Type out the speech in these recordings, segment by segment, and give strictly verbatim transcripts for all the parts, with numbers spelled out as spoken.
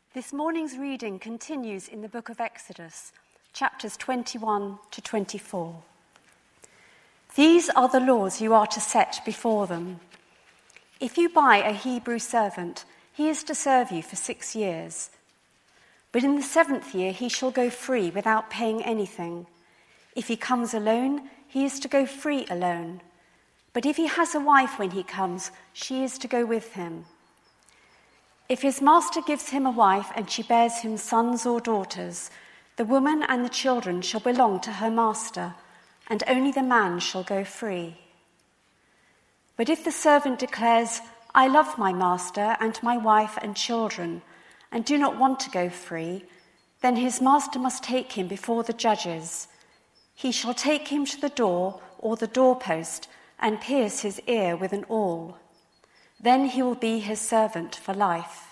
This morning's reading continues in the book of Exodus, chapters twenty-one to twenty-four. These are the laws you are to set before them. If you buy a Hebrew servant, he is to serve you for six years. But in the seventh year he shall go free without paying anything. If he comes alone, he is to go free alone. But if he has a wife when he comes, she is to go with him. If his master gives him a wife and she bears him sons or daughters, the woman and the children shall belong to her master, and only the man shall go free. But if the servant declares, I love my master and my wife and children, and do not want to go free, then his master must take him before the judges. He shall take him to the door or the doorpost and pierce his ear with an awl. Then he will be his servant for life.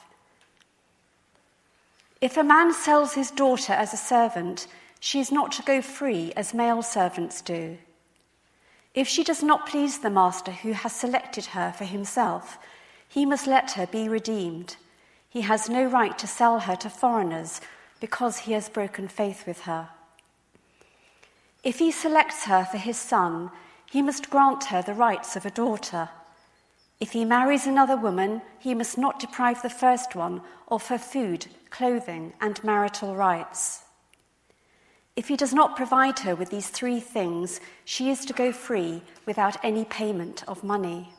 If a man sells his daughter as a servant, she is not to go free as male servants do. If she does not please the master who has selected her for himself, he must let her be redeemed. He has no right to sell her to foreigners because he has broken faith with her. If he selects her for his son, he must grant her the rights of a daughter. If he marries another woman, he must not deprive the first one of her food, clothing, and marital rights. If he does not provide her with these three things, she is to go free without any payment of money.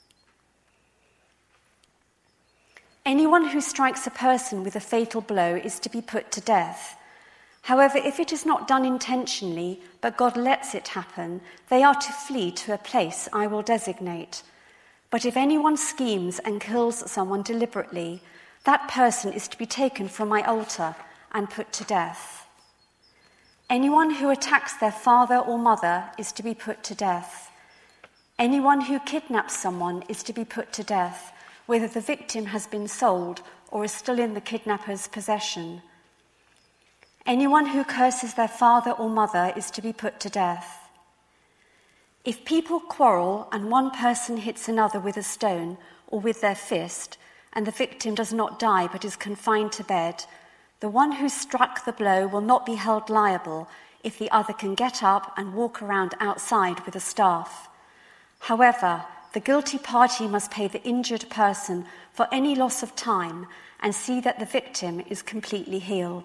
Anyone who strikes a person with a fatal blow is to be put to death. However, if it is not done intentionally, but God lets it happen, they are to flee to a place I will designate. But if anyone schemes and kills someone deliberately, that person is to be taken from my altar and put to death. Anyone who attacks their father or mother is to be put to death. Anyone who kidnaps someone is to be put to death, whether the victim has been sold or is still in the kidnapper's possession. Anyone who curses their father or mother is to be put to death. If people quarrel and one person hits another with a stone or with their fist, and the victim does not die but is confined to bed, the one who struck the blow will not be held liable if the other can get up and walk around outside with a staff. However, the guilty party must pay the injured person for any loss of time and see that the victim is completely healed.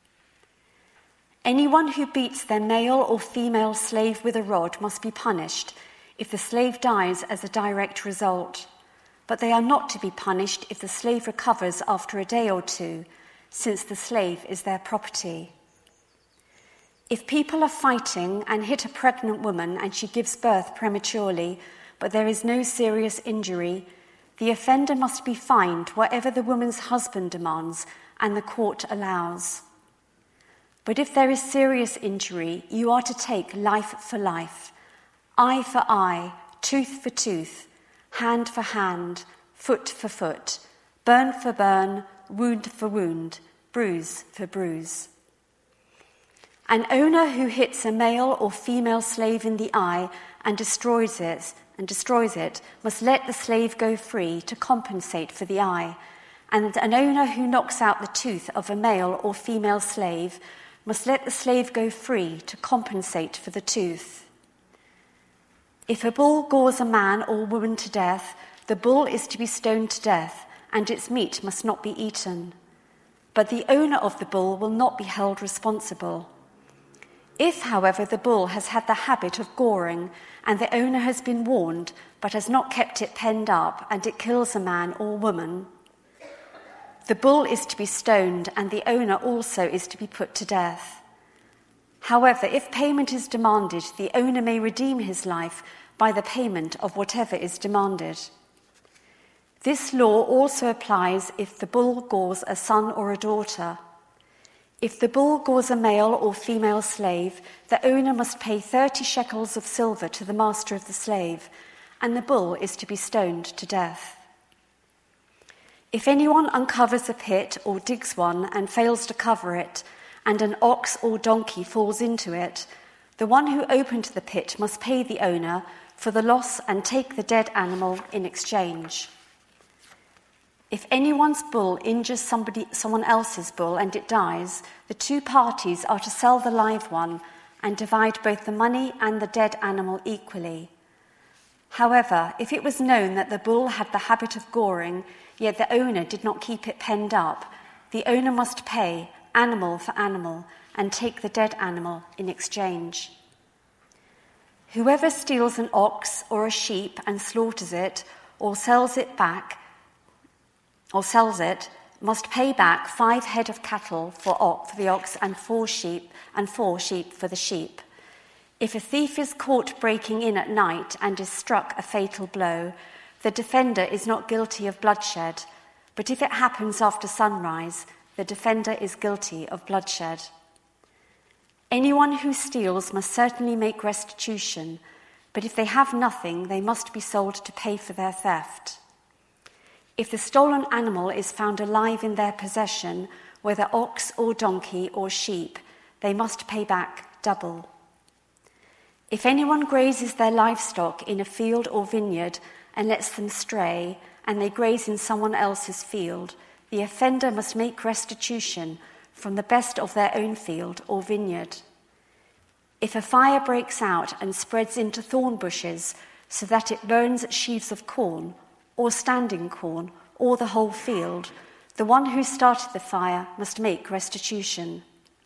Anyone who beats their male or female slave with a rod must be punished if the slave dies as a direct result. But they are not to be punished if the slave recovers after a day or two, since the slave is their property. If people are fighting and hit a pregnant woman and she gives birth prematurely, but there is no serious injury, the offender must be fined whatever the woman's husband demands and the court allows. But if there is serious injury, you are to take life for life, eye for eye, tooth for tooth, hand for hand, foot for foot, burn for burn, wound for wound, bruise for bruise. An owner who hits a male or female slave in the eye and destroys it, and destroys it must let the slave go free to compensate for the eye, and an owner who knocks out the tooth of a male or female slave must let the slave go free to compensate for the tooth. If a bull gores a man or woman to death, the bull is to be stoned to death, and its meat must not be eaten. But the owner of the bull will not be held responsible. If, however, the bull has had the habit of goring, and the owner has been warned, but has not kept it penned up, and it kills a man or woman, the bull is to be stoned, and the owner also is to be put to death. However, if payment is demanded, the owner may redeem his life by the payment of whatever is demanded. This law also applies if the bull gores a son or a daughter. If the bull gores a male or female slave, the owner must pay thirty shekels of silver to the master of the slave, and the bull is to be stoned to death. If anyone uncovers a pit or digs one and fails to cover it, and an ox or donkey falls into it, the one who opened the pit must pay the owner for the loss and take the dead animal in exchange. If anyone's bull injures somebody, someone else's bull and it dies, the two parties are to sell the live one and divide both the money and the dead animal equally. However, if it was known that the bull had the habit of goring, yet the owner did not keep it penned up, the owner must pay animal for animal and take the dead animal in exchange. Whoever steals an ox or a sheep and slaughters it or sells it back or sells it must pay back five head of cattle for, ox, for the ox and four sheep and four sheep for the sheep. If a thief is caught breaking in at night and is struck a fatal blow, the defender is not guilty of bloodshed, but if it happens after sunrise, the defender is guilty of bloodshed. Anyone who steals must certainly make restitution, but if they have nothing, they must be sold to pay for their theft. If the stolen animal is found alive in their possession, whether ox or donkey or sheep, they must pay back double. If anyone grazes their livestock in a field or vineyard and lets them stray, and they graze in someone else's field, the offender must make restitution from the best of their own field or vineyard. If a fire breaks out and spreads into thorn bushes so that it burns sheaves of corn, or standing corn, or the whole field, the one who started the fire must make restitution.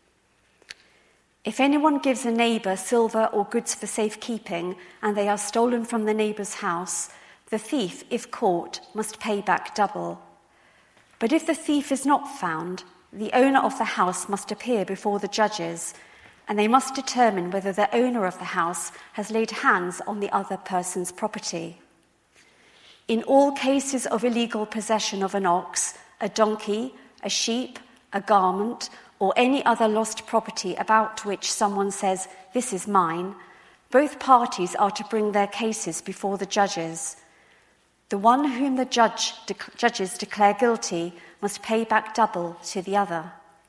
If anyone gives a neighbour silver or goods for safekeeping, and they are stolen from the neighbour's house, the thief, if caught, must pay back double. But if the thief is not found, the owner of the house must appear before the judges, and they must determine whether the owner of the house has laid hands on the other person's property. In all cases of illegal possession of an ox, a donkey, a sheep, a garment, or any other lost property about which someone says, "This is mine," both parties are to bring their cases before the judges. The one whom the judge de- judges declare guilty must pay back double to the other.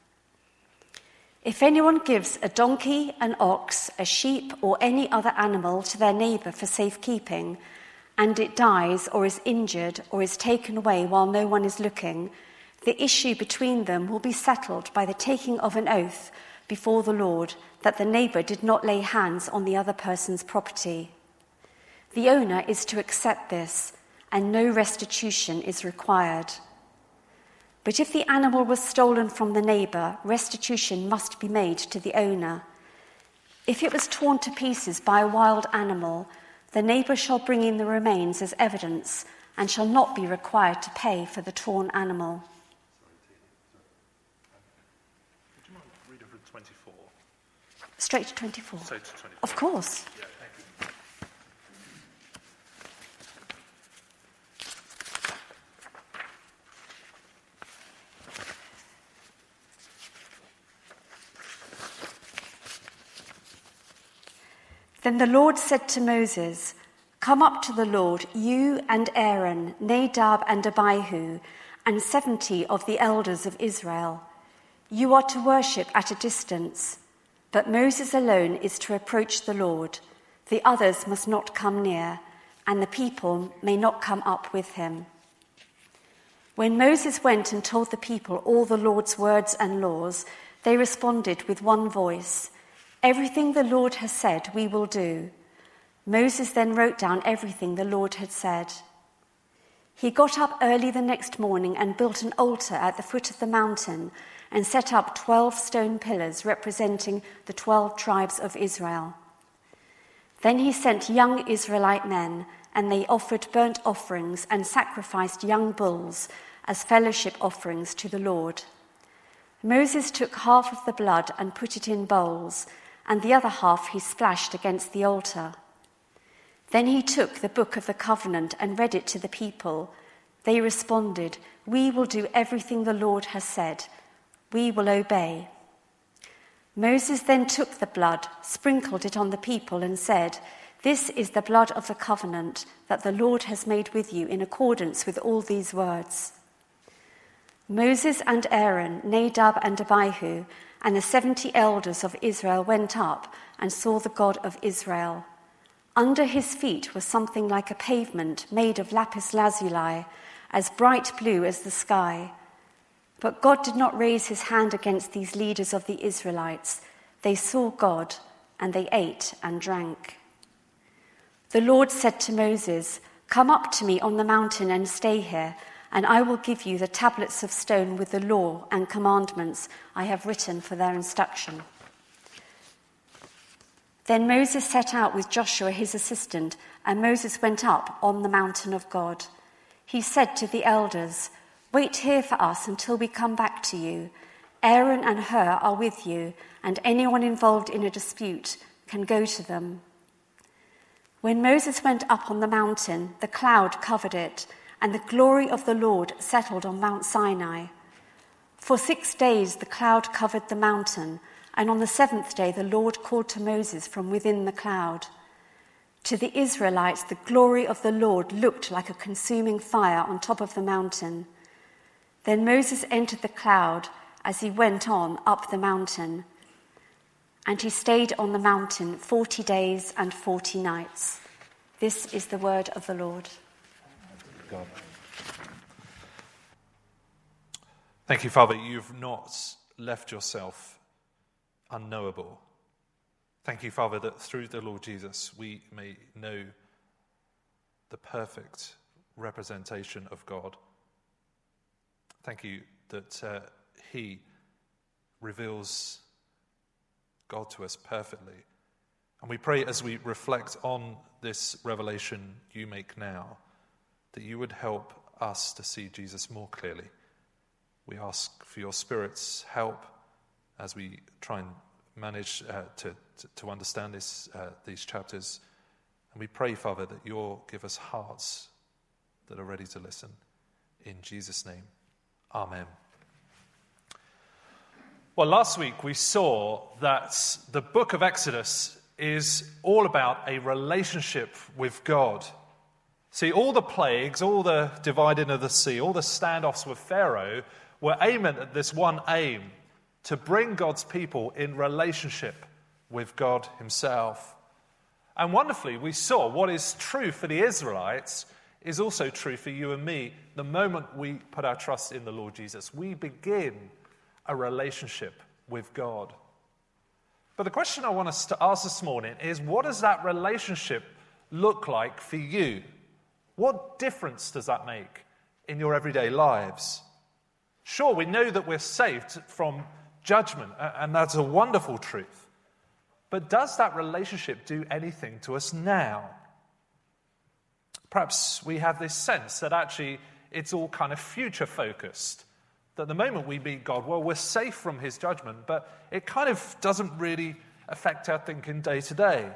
If anyone gives a donkey, an ox, a sheep, or any other animal to their neighbour for safekeeping, and it dies or is injured or is taken away while no one is looking, the issue between them will be settled by the taking of an oath before the Lord that the neighbour did not lay hands on the other person's property. The owner is to accept this, and no restitution is required. But if the animal was stolen from the neighbour, restitution must be made to the owner. If it was torn to pieces by a wild animal, the neighbour shall bring in the remains as evidence and shall not be required to pay for the torn animal. Would you mind reading from twenty-four? Straight to twenty-four? So to twenty-four. Of course. Yeah, thank you. Then the Lord said to Moses, "Come up to the Lord, you and Aaron, Nadab and Abihu, and seventy of the elders of Israel. You are to worship at a distance, but Moses alone is to approach the Lord. The others must not come near, and the people may not come up with him." When Moses went and told the people all the Lord's words and laws, they responded with one voice, "Everything the Lord has said, we will do." Moses then wrote down everything the Lord had said. He got up early the next morning and built an altar at the foot of the mountain and set up twelve stone pillars representing the twelve tribes of Israel. Then he sent young Israelite men, and they offered burnt offerings and sacrificed young bulls as fellowship offerings to the Lord. Moses took half of the blood and put it in bowls, and the other half he splashed against the altar. Then he took the book of the covenant and read it to the people. They responded, "We will do everything the Lord has said. We will obey." Moses then took the blood, sprinkled it on the people, and said, "This is the blood of the covenant that the Lord has made with you in accordance with all these words." Moses and Aaron, Nadab and Abihu, and the seventy elders of Israel went up and saw the God of Israel. Under his feet was something like a pavement made of lapis lazuli, as bright blue as the sky. But God did not raise his hand against these leaders of the Israelites. They saw God, and they ate and drank. The Lord said to Moses, "Come up to me on the mountain and stay here, and I will give you the tablets of stone with the law and commandments I have written for their instruction." Then Moses set out with Joshua his assistant, and Moses went up on the mountain of God. He said to the elders, "Wait here for us until we come back to you. Aaron and Hur are with you, and anyone involved in a dispute can go to them." When Moses went up on the mountain, the cloud covered it, and the glory of the Lord settled on Mount Sinai. For six days the cloud covered the mountain, and on the seventh day the Lord called to Moses from within the cloud. To the Israelites, the glory of the Lord looked like a consuming fire on top of the mountain. Then Moses entered the cloud as he went on up the mountain, and he stayed on the mountain forty days and forty nights. This is the word of the Lord. God. Thank you, Father, you've not left yourself unknowable. Thank you, Father, that through the Lord Jesus we may know the perfect representation of God. Thank you that uh, he reveals God to us perfectly. And we pray as we reflect on this revelation you make now, that you would help us to see Jesus more clearly. We ask for your Spirit's help as we try and manage uh, to, to, to understand this, uh, these chapters. And we pray, Father, that you'll give us hearts that are ready to listen. In Jesus' name, amen. Well, last week we saw that the book of Exodus is all about a relationship with God. See, all the plagues, all the dividing of the sea, all the standoffs with Pharaoh were aiming at this one aim, to bring God's people in relationship with God himself. And wonderfully, we saw what is true for the Israelites is also true for you and me. The moment we put our trust in the Lord Jesus, we begin a relationship with God. But the question I want us to ask this morning is, what does that relationship look like for you? What difference does that make in your everyday lives? Sure, we know that we're saved from judgment, and that's a wonderful truth. But does that relationship do anything to us now? Perhaps we have this sense that actually it's all kind of future-focused. That the moment we meet God, well, we're safe from his judgment, but it kind of doesn't really affect our thinking day to day.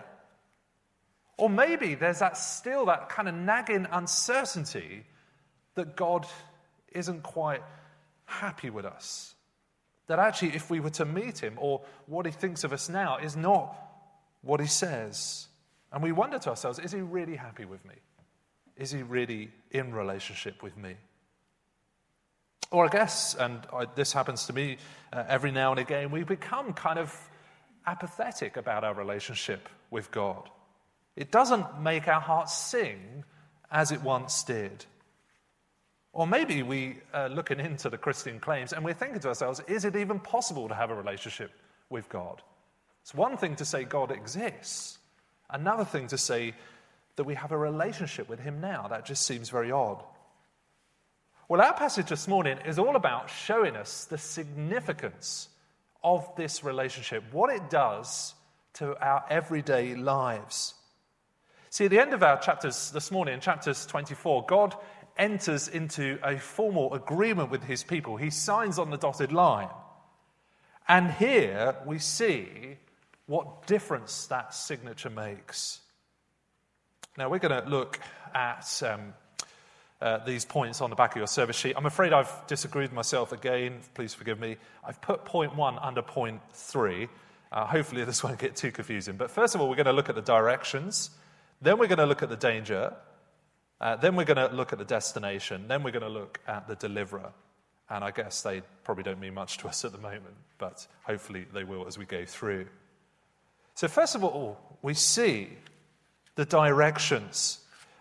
Or maybe there's that still that kind of nagging uncertainty that God isn't quite happy with us. That actually, if we were to meet him, or what he thinks of us now is not what he says. And we wonder to ourselves, is he really happy with me? Is he really in relationship with me? Or I guess, and I, this happens to me uh, every now and again, we become kind of apathetic about our relationship with God. It doesn't make our hearts sing as it once did. Or maybe we are uh, looking into the Christian claims and we're thinking to ourselves, is it even possible to have a relationship with God? It's one thing to say God exists. Another thing to say that we have a relationship with him now. That just seems very odd. Well, our passage this morning is all about showing us the significance of this relationship, what it does to our everyday lives. See, at the end of our chapters this morning, in chapters twenty-four, God enters into a formal agreement with his people. He signs on the dotted line. And here we see what difference that signature makes. Now, we're going to look at um, uh, these points on the back of your service sheet. I'm afraid I've disagreed with myself again. Please forgive me. I've put point one under point three. Uh, hopefully this won't get too confusing. But first of all, we're going to look at the directions. Then we're going to look at the danger. Uh, then we're going to look at the destination. Then we're going to look at the deliverer. And I guess they probably don't mean much to us at the moment, but hopefully they will as we go through. So first of all, we see the directions.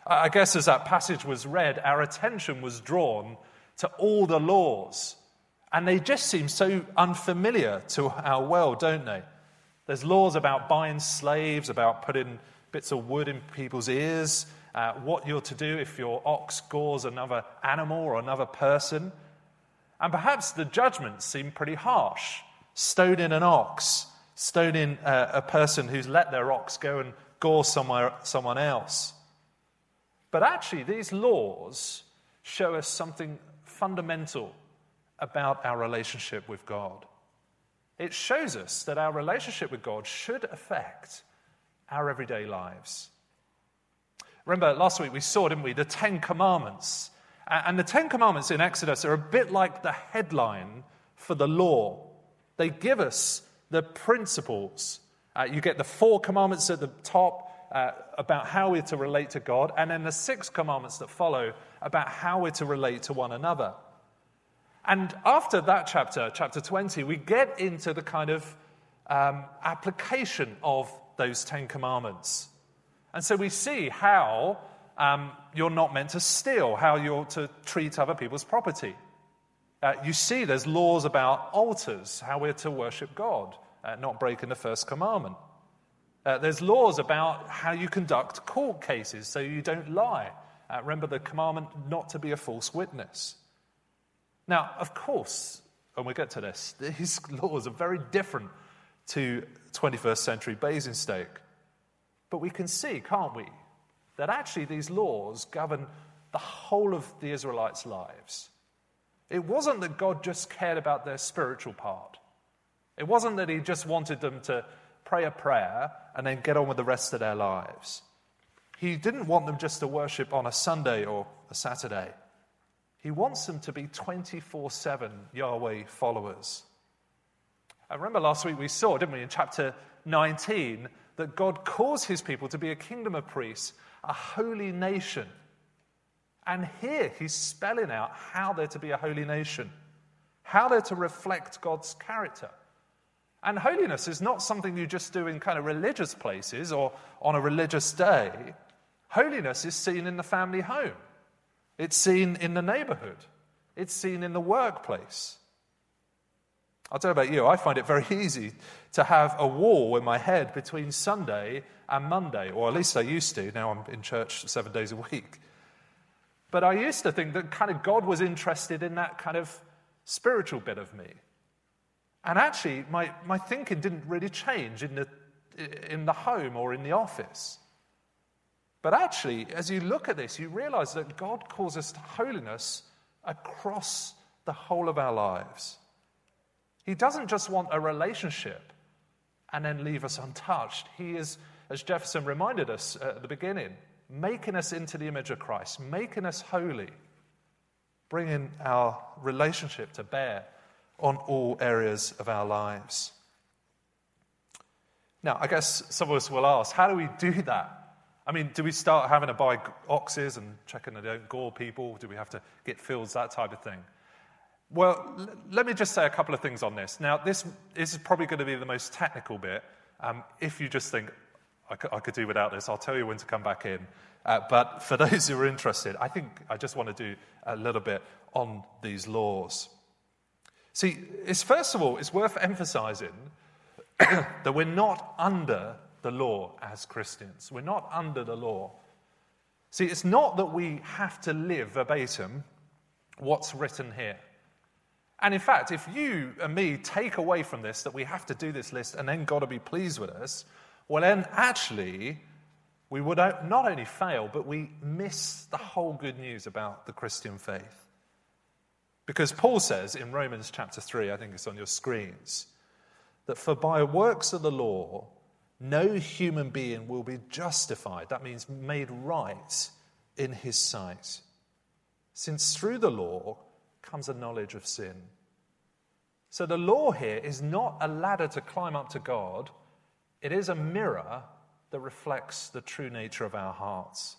I guess as that passage was read, our attention was drawn to all the laws. And they just seem so unfamiliar to our world, don't they? There's laws about buying slaves, about putting bits of wood in people's ears, uh, what you're to do if your ox gores another animal or another person. And perhaps the judgments seem pretty harsh. Stoning an ox, stoning uh, a person who's let their ox go and gore somewhere, someone else. But actually, these laws show us something fundamental about our relationship with God. It shows us that our relationship with God should affect our everyday lives. Remember, last week we saw, didn't we, the Ten Commandments. And the Ten Commandments in Exodus are a bit like the headline for the law. They give us the principles. Uh, you get the four commandments at the top uh, about how we're to relate to God, and then the six commandments that follow about how we're to relate to one another. And after that chapter, chapter twenty, we get into the kind of um, application of those Ten Commandments. And so we see how um, you're not meant to steal, how you're to treat other people's property. Uh, you see there's laws about altars, how we're to worship God, uh, not breaking the first commandment. Uh, there's laws about how you conduct court cases so you don't lie. Uh, remember the commandment not to be a false witness. Now, of course, and we'll get to this, these laws are very different to twenty-first century Basingstoke. But we can see, can't we, that actually these laws govern the whole of the Israelites' lives. It wasn't that God just cared about their spiritual part. It wasn't that he just wanted them to pray a prayer and then get on with the rest of their lives. He didn't want them just to worship on a Sunday or a Saturday. He wants them to be twenty-four seven Yahweh followers. I remember last week we saw, didn't we, in chapter nineteen, that God calls his people to be a kingdom of priests, a holy nation. And here he's spelling out how they're to be a holy nation, how they're to reflect God's character. And holiness is not something you just do in kind of religious places or on a religious day. Holiness is seen in the family home. It's seen in the neighborhood. It's seen in the workplace. I'll tell you about you, I find it very easy to have a wall in my head between Sunday and Monday, or at least I used to. Now I'm in church seven days a week. But I used to think that kind of God was interested in that kind of spiritual bit of me. And actually, my, my thinking didn't really change in the, in the home or in the office. But actually, as you look at this, you realize that God calls us to holiness across the whole of our lives. He doesn't just want a relationship and then leave us untouched. He is, as Jefferson reminded us at the beginning, making us into the image of Christ, making us holy, bringing our relationship to bear on all areas of our lives. Now, I guess some of us will ask, how do we do that? I mean, do we start having to buy oxes and checking they don't gore people? Do we have to get fields, that type of thing? Well, l- let me just say a couple of things on this. Now, this, this is probably going to be the most technical bit. Um, if you just think, I could, I could do without this, I'll tell you when to come back in. Uh, but for those who are interested, I think I just want to do a little bit on these laws. See, it's first of all, it's worth emphasizing that we're not under the law as Christians. We're not under the law. See, it's not that we have to live verbatim what's written here. And in fact, if you and me take away from this that we have to do this list and then God will be pleased with us, well then actually we would not only fail, but we miss the whole good news about the Christian faith. Because Paul says in Romans chapter three, I think it's on your screens, that for by works of the law, no human being will be justified. That means made right in his sight. Since through the law comes a knowledge of sin. So the law here is not a ladder to climb up to God. It is a mirror that reflects the true nature of our hearts.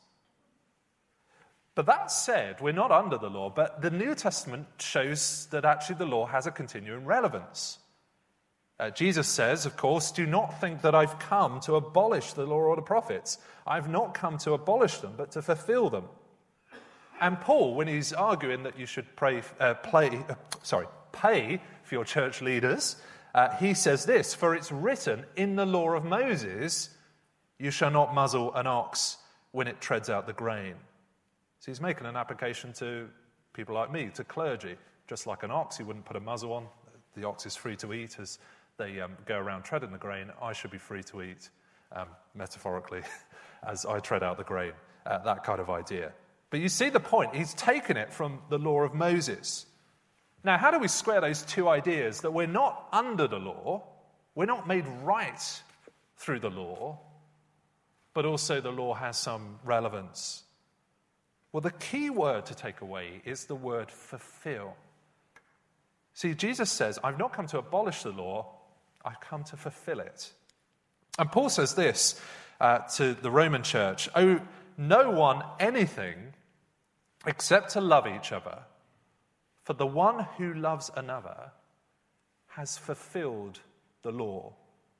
But that said, we're not under the law, but the New Testament shows that actually the law has a continuing relevance. Uh, Jesus says, of course, do not think that I've come to abolish the law or the prophets. I've not come to abolish them, but to fulfill them. And Paul, when he's arguing that you should pray, uh, play, uh, sorry, pay for your church leaders, uh, he says this, for it's written in the law of Moses, you shall not muzzle an ox when it treads out the grain. So he's making an application to people like me, to clergy. Just like an ox, he wouldn't put a muzzle on. The ox is free to eat as they um, go around treading the grain. I should be free to eat, um, metaphorically, as I tread out the grain. Uh, that kind of idea. But you see the point. He's taken it from the law of Moses. Now, how do we square those two ideas? That we're not under the law, we're not made right through the law, but also the law has some relevance. Well, the key word to take away is the word fulfill. See, Jesus says, I've not come to abolish the law, I've come to fulfill it. And Paul says this uh, to the Roman church, owe no one anything except to love each other, for the one who loves another has fulfilled the law.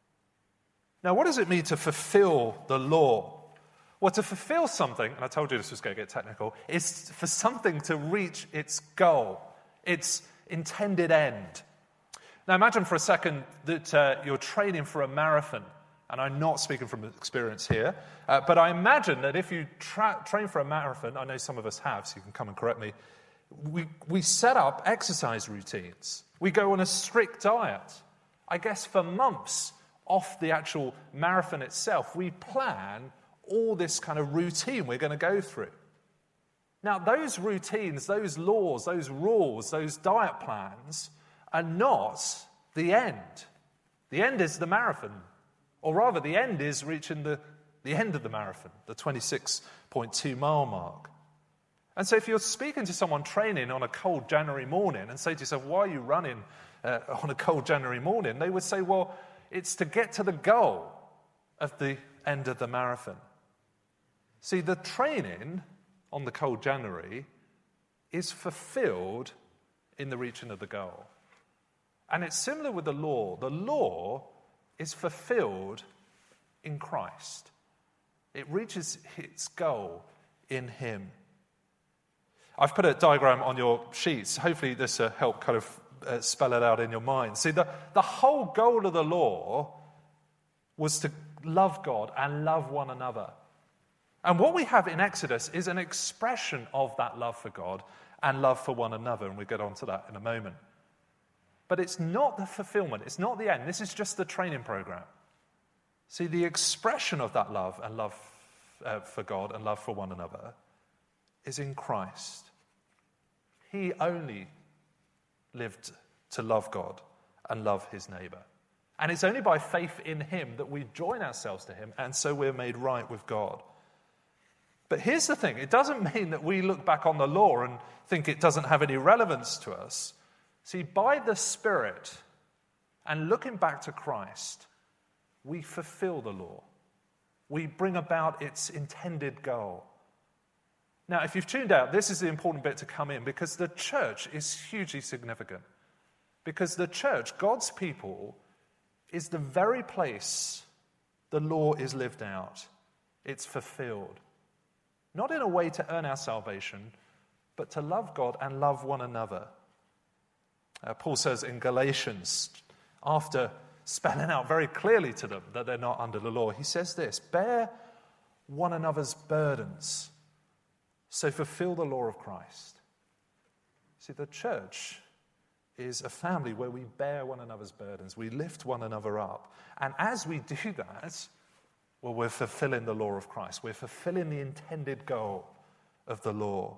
Now, what does it mean to fulfill the law? Well, to fulfill something, and I told you this was going to get technical, is for something to reach its goal, its intended end. Now, imagine for a second that uh, you're training for a marathon, and I'm not speaking from experience here, uh, but I imagine that if you tra- train for a marathon, I know some of us have, so you can come and correct me, we, we set up exercise routines. We go on a strict diet. I guess for months off the actual marathon itself, we plan all this kind of routine we're going to go through. Now, those routines, those laws, those rules, those diet plans are not the end. The end is the marathon. Or rather, the end is reaching the, the end of the marathon, the twenty-six point two mile mark. And so if you're speaking to someone training on a cold January morning and say to yourself, why are you running uh, on a cold January morning? They would say, well, it's to get to the goal of the end of the marathon. See, the training on the cold January is fulfilled in the reaching of the goal. And it's similar with the law. The law is fulfilled in Christ. It reaches its goal in him. I've put a diagram on your sheets. Hopefully this will help kind of uh, spell it out in your mind. See, the, the whole goal of the law was to love God and love one another. And what we have in Exodus is an expression of that love for God and love for one another, and we'll get on to that in a moment. But it's not the fulfillment, it's not the end. This is just the training program. See, the expression of that love and love uh, for God and love for one another is in Christ. He only lived to love God and love his neighbor. And it's only by faith in him that we join ourselves to him, and so we're made right with God. But here's the thing, it doesn't mean that we look back on the law and think it doesn't have any relevance to us. See, by the Spirit and looking back to Christ, we fulfill the law. We bring about its intended goal. Now, if you've tuned out, this is the important bit to come in, because the church is hugely significant. Because the church, God's people, is the very place the law is lived out. It's fulfilled. Not in a way to earn our salvation, but to love God and love one another. Uh, Paul says in Galatians, after spelling out very clearly to them that they're not under the law, he says this, bear one another's burdens, so fulfill the law of Christ. See, the church is a family where we bear one another's burdens, we lift one another up. And as we do that, well, we're fulfilling the law of Christ. We're fulfilling the intended goal of the law.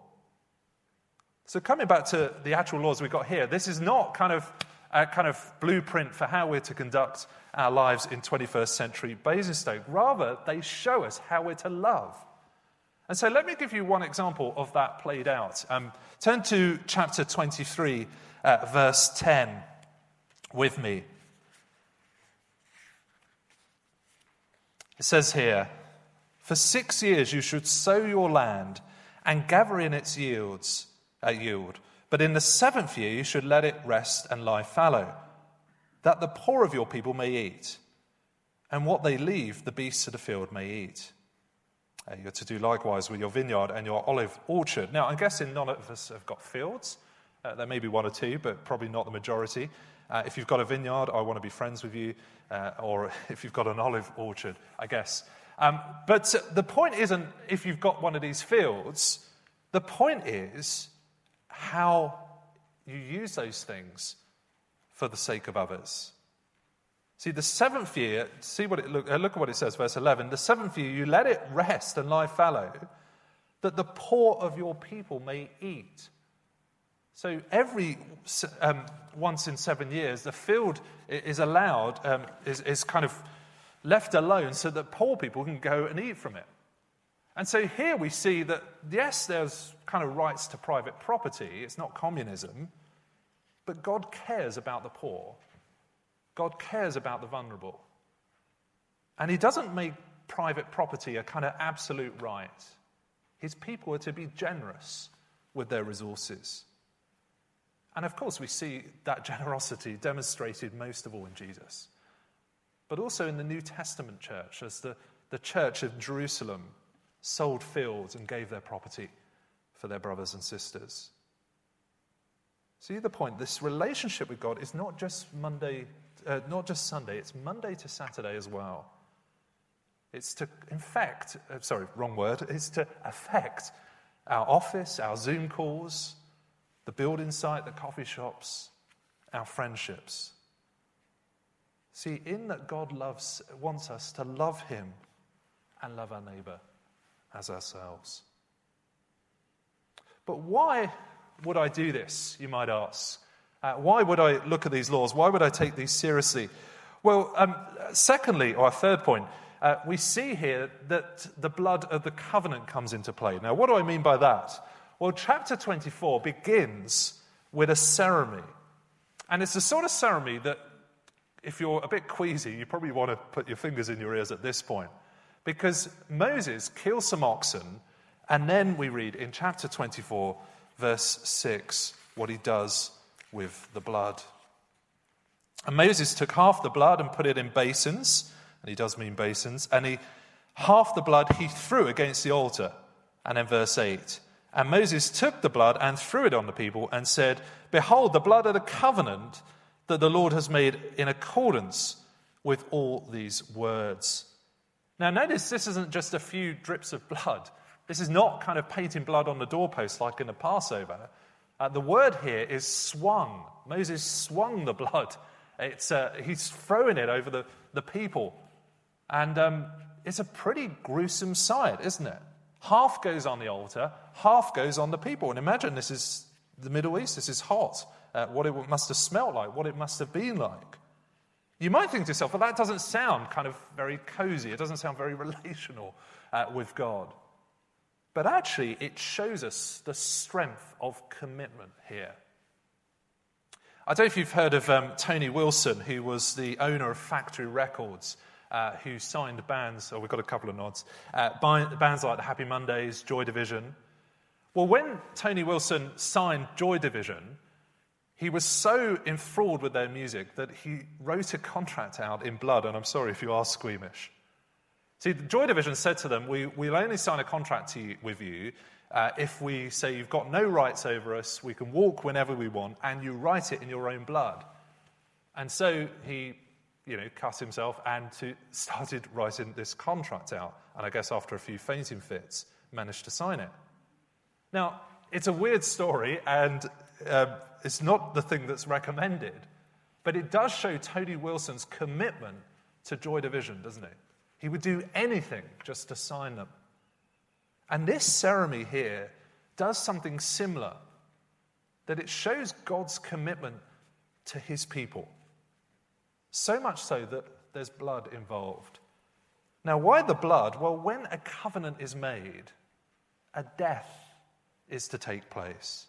So coming back to the actual laws we've got here, this is not kind of a kind of blueprint for how we're to conduct our lives in twenty-first century Basingstoke. Rather, they show us how we're to love. And so let me give you one example of that played out. Um, turn to chapter twenty-three, uh, verse ten with me. It says here, for six years you should sow your land and gather in its yields, uh, yield. But in the seventh year you should let it rest and lie fallow. that the poor of your people may eat, and what they leave, the beasts of the field may eat. Uh, you're to do likewise with your vineyard and your olive orchard. Now, I'm guessing none of us have got fields. Uh, there may be one or two, but probably not the majority. Uh, if you've got a vineyard, I want to be friends with you. Uh, or if you've got an olive orchard, I guess. Um, but the point isn't if you've got one of these fields. The point is how you use those things for the sake of others. See, the seventh year, see what it look, uh, look at what it says, verse eleven. The seventh year, you let it rest and lie fallow, that the poor of your people may eat. So every um, once in seven years, the field is allowed, um, is, is kind of left alone so that poor people can go and eat from it. And so here we see that, yes, there's kind of rights to private property. It's not communism. But God cares about the poor. God cares about the vulnerable. And he doesn't make private property a kind of absolute right. His people are to be generous with their resources. And of course, we see that generosity demonstrated most of all in Jesus. But also in the New Testament church, as the, the church of Jerusalem sold fields and gave their property for their brothers and sisters. See the point? This relationship with God is not just Monday, uh, not just Sunday. It's Monday to Saturday as well. It's to infect, uh, sorry, wrong word. It's to affect our office, our Zoom calls, the building site, the coffee shops, our friendships. See, in that God loves, wants us to love him and love our neighbour as ourselves. But why would I do this, you might ask? Uh, why would I look at these laws? Why would I take these seriously? Well, um, secondly, or a third point, uh, we see here that the blood of the covenant comes into play. Now, what do I mean by that? Well, chapter twenty-four begins with a ceremony. And it's the sort of ceremony that, if you're a bit queasy, you probably want to put your fingers in your ears at this point. Because Moses kills some oxen, and then we read in chapter twenty-four, verse six, what he does with the blood. And Moses took half the blood and put it in basins, and he does mean basins, and he half the blood he threw against the altar. And then verse eight, and Moses took the blood and threw it on the people and said, behold, the blood of the covenant that the Lord has made in accordance with all these words. Now notice this isn't just a few drips of blood. This is not kind of painting blood on the doorpost like in the Passover. Uh, the word here is swung. Moses swung the blood. It's uh, he's throwing it over the, the people. And um, it's a pretty gruesome sight, isn't it? Half goes on the altar, half goes on the people. And imagine this is the Middle East, this is hot. Uh, what it must have smelled like, what it must have been like. You might think to yourself, well, that doesn't sound kind of very cozy. It doesn't sound very relational uh, with God. But actually, it shows us the strength of commitment here. I don't know if you've heard of um, Tony Wilson, who was the owner of Factory Records, uh, who signed bands, oh, we've got a couple of nods, uh, bands like the Happy Mondays, Joy Division. Well, when Tony Wilson signed Joy Division, he was so enthralled with their music that he wrote a contract out in blood, and I'm sorry if you are squeamish. See, the Joy Division said to them, we, we'll only sign a contract to you, with you uh, if we say you've got no rights over us, we can walk whenever we want, and you write it in your own blood. And so he, you know, cut himself and to, started writing this contract out. And I guess after a few fainting fits, managed to sign it. Now, it's a weird story, and uh, it's not the thing that's recommended, but it does show Tony Wilson's commitment to Joy Division, doesn't it? He would do anything just to sign them. And this ceremony here does something similar, that it shows God's commitment to his people. So much so that there's blood involved. Now, why the blood? Well, when a covenant is made, a death is to take place.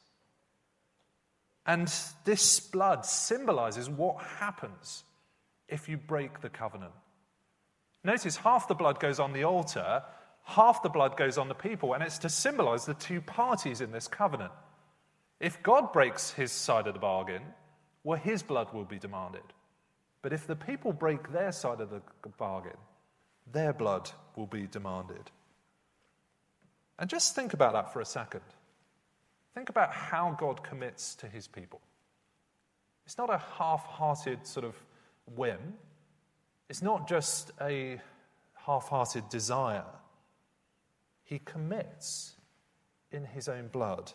And this blood symbolizes what happens if you break the covenant. Notice half the blood goes on the altar, half the blood goes on the people, and it's to symbolize the two parties in this covenant. If God breaks his side of the bargain, well, his blood will be demanded. But if the people break their side of the bargain, their blood will be demanded. And just think about that for a second. Think about how God commits to his people. It's not a half-hearted sort of whim. It's not just a half-hearted desire. He commits in his own blood.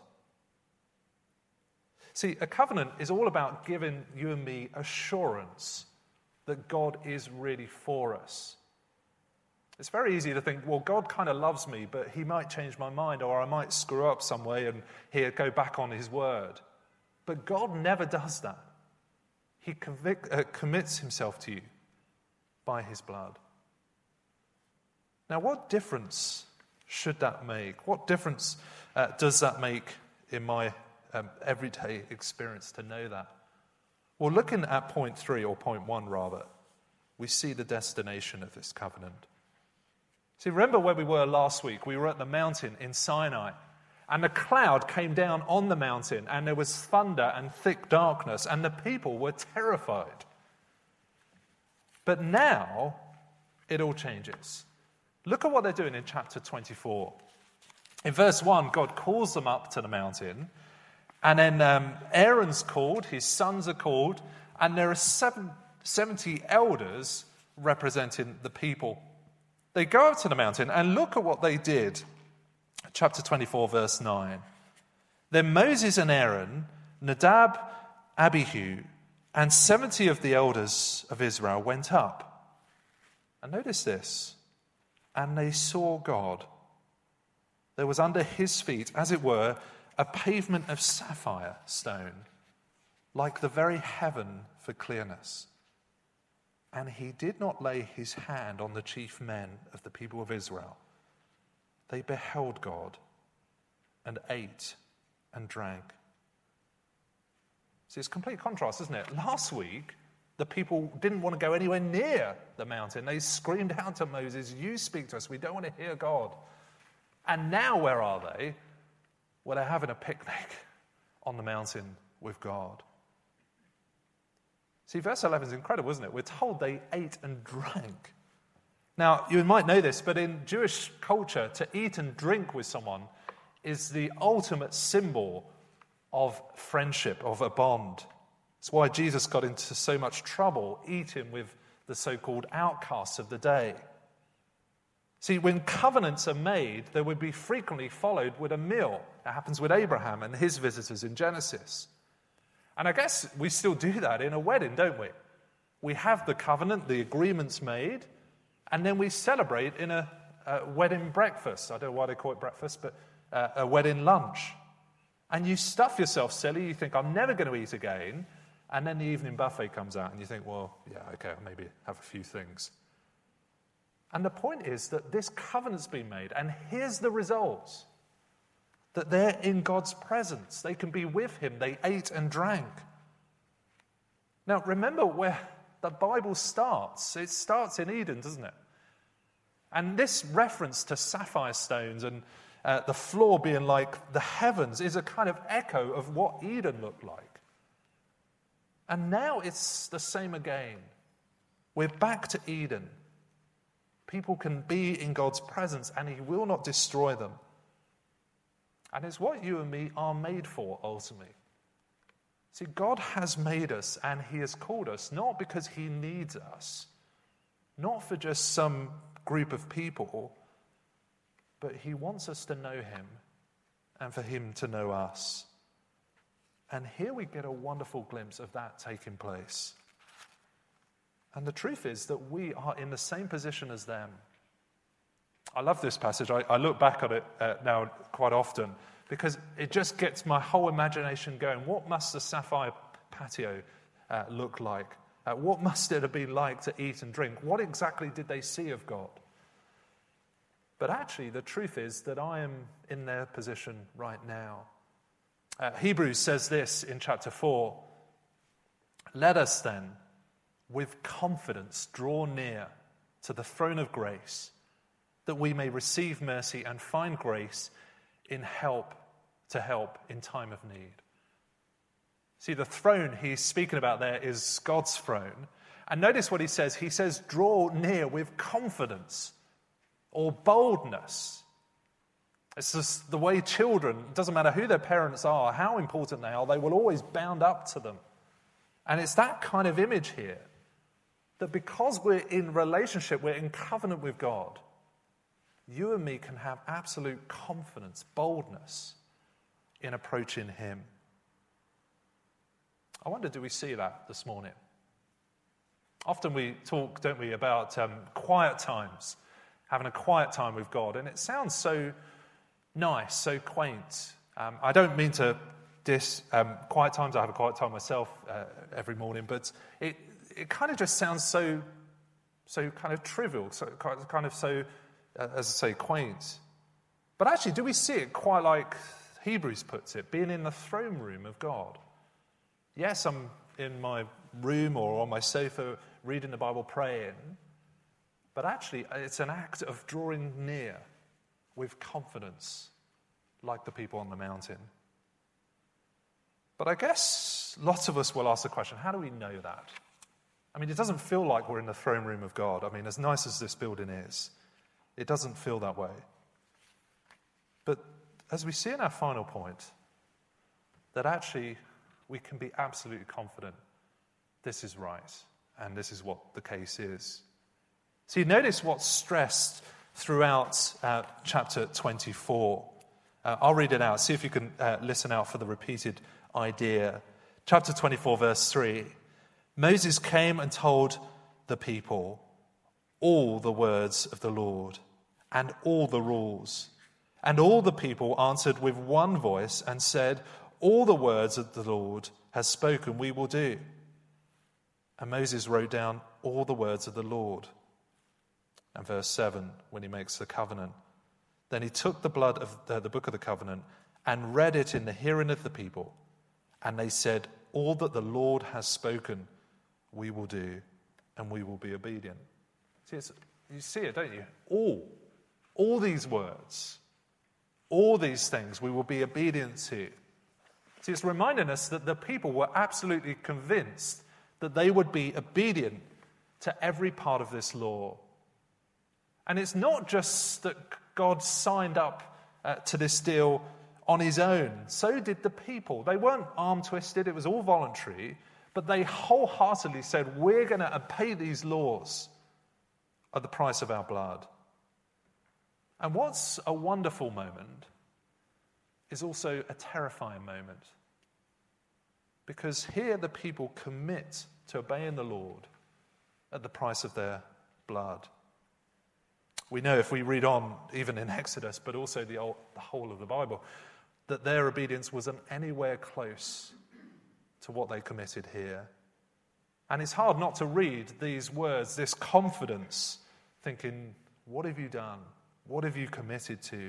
See, a covenant is all about giving you and me assurance that God is really for us. It's very easy to think, well, God kind of loves me, but he might change my mind, or I might screw up some way and he'll go back on his word. But God never does that. He convic- uh, commits himself to you by his blood. Now, what difference should that make? What difference uh, does that make in my um, everyday experience to know that? Well, looking at point three, or point one rather, we see the destination of this covenant. See, remember where we were last week? We were at the mountain in Sinai, and the cloud came down on the mountain, and there was thunder and thick darkness, and the people were terrified. But now, it all changes. Look at what they're doing in chapter twenty-four. In verse one, God calls them up to the mountain, and then um, Aaron's called, his sons are called, and there are seven, seventy elders representing the people. They go up to the mountain, and look at what they did. Chapter twenty-four, verse nine. Then Moses and Aaron, Nadab, Abihu, and seventy of the elders of Israel went up. And notice this. And they saw God. There was under his feet, as it were, a pavement of sapphire stone, like the very heaven for clearness. And he did not lay his hand on the chief men of the people of Israel. They beheld God and ate and drank. See, it's complete contrast, isn't it? Last week, the people didn't want to go anywhere near the mountain. They screamed out to Moses, "You speak to us, we don't want to hear God." And now where are they? Well, they're having a picnic on the mountain with God. See, verse eleven is incredible, isn't it? We're told they ate and drank. Now, you might know this, but in Jewish culture, to eat and drink with someone is the ultimate symbol of friendship, of a bond. It's why Jesus got into so much trouble eating with the so-called outcasts of the day. See, when covenants are made, they would be frequently followed with a meal. That happens with Abraham and his visitors in Genesis. And I guess we still do that in a wedding, don't we? We have the covenant, the agreements made, and then we celebrate in a, a wedding breakfast. I don't know why they call it breakfast, but uh, a wedding lunch. And you stuff yourself silly. You think, I'm never going to eat again. And then the evening buffet comes out, and you think, well, yeah, okay, I'll maybe have a few things. And the point is that this covenant's been made, and here's the results. That they're in God's presence. They can be with him. They ate and drank. Now, remember where the Bible starts. It starts in Eden, doesn't it? And this reference to sapphire stones and uh, the floor being like the heavens is a kind of echo of what Eden looked like. And now it's the same again. We're back to Eden. People can be in God's presence, and he will not destroy them. And it's what you and me are made for, ultimately. See, God has made us, and he has called us, not because he needs us, not for just some group of people, but he wants us to know him, and for him to know us. And here we get a wonderful glimpse of that taking place. And the truth is that we are in the same position as them. I love this passage. I, I look back at it uh, now quite often because it just gets my whole imagination going. What must the sapphire patio uh, look like? Uh, what must it have been like to eat and drink? What exactly did they see of God? But actually, the truth is that I am in their position right now. Uh, Hebrews says this in chapter four. Let us then, with confidence, draw near to the throne of grace, that we may receive mercy and find grace in help to help in time of need. See, the throne he's speaking about there is God's throne, And notice what he says. He says, draw near with confidence or boldness. It's just the way children, it doesn't matter who their parents are, how important they are, they will always bound up to them. And it's that kind of image here, that because we're in relationship, we're in covenant with God, you and me can have absolute confidence, boldness in approaching him. I wonder, do we see that this morning? Often we talk, don't we, about um, quiet times, having a quiet time with God, and it sounds so nice, so quaint. Um, I don't mean to diss um, quiet times. I have a quiet time myself uh, every morning, but it it kind of just sounds so so kind of trivial, so kind of so, uh, as I say, quaint. But actually, do we see it quite like Hebrews puts it, being in the throne room of God? Yes, I'm in my room or on my sofa reading the Bible, praying, but actually it's an act of drawing near with confidence, like the people on the mountain. But I guess lots of us will ask the question, how do we know that? I mean, it doesn't feel like we're in the throne room of God. I mean, as nice as this building is, it doesn't feel that way. But as we see in our final point, that actually we can be absolutely confident this is right, and this is what the case is. See, notice what's stressed throughout uh, chapter twenty-four. Uh, I'll read it out. See if you can uh, listen out for the repeated idea. Chapter twenty-four, verse three. Moses came and told the people all the words of the Lord and all the rules. And all the people answered with one voice and said, all the words that the Lord has spoken we will do. And Moses wrote down all the words of the Lord. And verse seven, when he makes the covenant. Then he took the blood of the, the book of the covenant and read it in the hearing of the people. And they said, all that the Lord has spoken we will do, and we will be obedient. See, it's, you see it, don't you? All. All these words. All these things we will be obedient to. See, it's reminding us that the people were absolutely convinced that they would be obedient to every part of this law. And it's not just that God signed up uh, to this deal on his own. So did the people. They weren't arm-twisted. It was all voluntary. But they wholeheartedly said, we're going to obey these laws at the price of our blood. And what's a wonderful moment is also a terrifying moment. Because here the people commit to obeying the Lord at the price of their blood. We know if we read on, even in Exodus, but also the, old, the whole of the Bible, that their obedience wasn't anywhere close to what they committed here. And it's hard not to read these words, this confidence, thinking, what have you done? What have you committed to?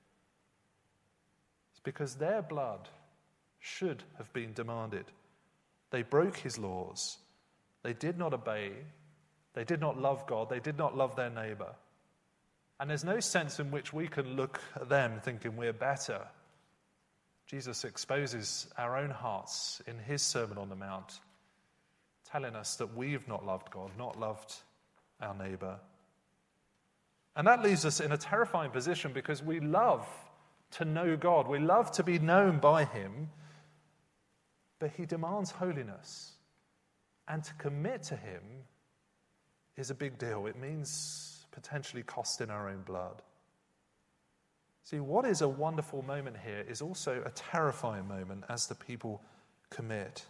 It's because their blood should have been demanded. They broke his laws. They did not obey. They did not love God. They did not love their neighbor. And there's no sense in which we can look at them thinking we're better. Jesus exposes our own hearts in his Sermon on the Mount, telling us that we've not loved God, not loved our neighbor. And that leaves us in a terrifying position because we love to know God. We love to be known by him, but he demands holiness. And to commit to him is a big deal. It means potentially costing our own blood. See, what is a wonderful moment here is also a terrifying moment as the people commit.